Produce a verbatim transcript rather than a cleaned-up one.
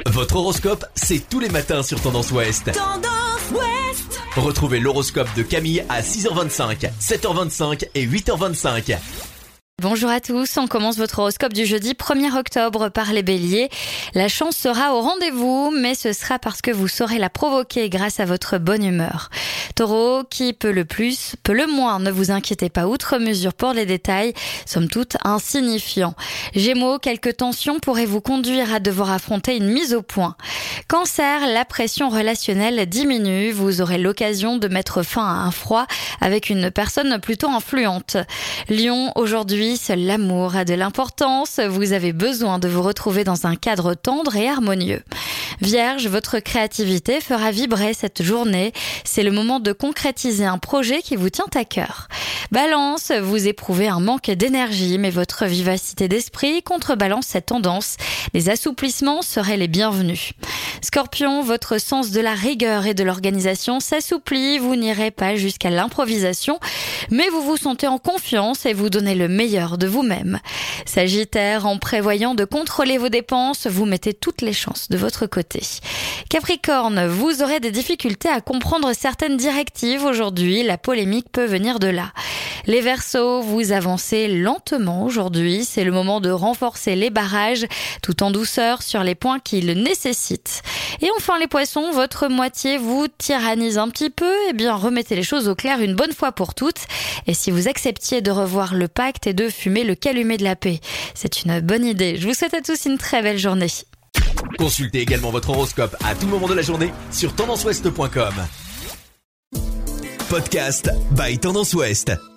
Votre horoscope, c'est tous les matins sur Tendance Ouest. Tendance Ouest. Retrouvez l'horoscope de Camille à six heures vingt-cinq, sept heures vingt-cinq et huit heures vingt-cinq. Bonjour à tous, on commence votre horoscope du jeudi premier octobre par les béliers. La chance sera au rendez-vous, mais ce sera parce que vous saurez la provoquer grâce à votre bonne humeur. Taureau, qui peut le plus, peut le moins, ne vous inquiétez pas outre mesure pour les détails, somme toute insignifiants. Gémeaux, quelques tensions pourraient vous conduire à devoir affronter une mise au point. Cancer, la pression relationnelle diminue, vous aurez l'occasion de mettre fin à un froid avec une personne plutôt influente. Lion, aujourd'hui, seul l'amour a de l'importance, vous avez besoin de vous retrouver dans un cadre tendre et harmonieux. Vierge, votre créativité fera vibrer cette journée, c'est le moment de concrétiser un projet qui vous tient à cœur. Balance, vous éprouvez un manque d'énergie, mais votre vivacité d'esprit contrebalance cette tendance, les assouplissements seraient les bienvenus. Scorpion, votre sens de la rigueur et de l'organisation s'assouplit, vous n'irez pas jusqu'à l'improvisation, mais vous vous sentez en confiance et vous donnez le meilleur de vous-même. Sagittaire, en prévoyant de contrôler vos dépenses, vous mettez toutes les chances de votre côté. Capricorne, vous aurez des difficultés à comprendre certaines directives aujourd'hui, la polémique peut venir de là. Les Verseaux, vous avancez lentement aujourd'hui, c'est le moment de renforcer les barrages tout en douceur sur les points qui le nécessitent. Et enfin les Poissons, votre moitié vous tyrannise un petit peu, eh bien remettez les choses au clair une bonne fois pour toutes. Et si vous acceptiez de revoir le pacte et de fumer le calumet de la paix, c'est une bonne idée. Je vous souhaite à tous une très belle journée. Consultez également votre horoscope à tout moment de la journée sur tendance ouest point com. Podcast by Tendance Ouest.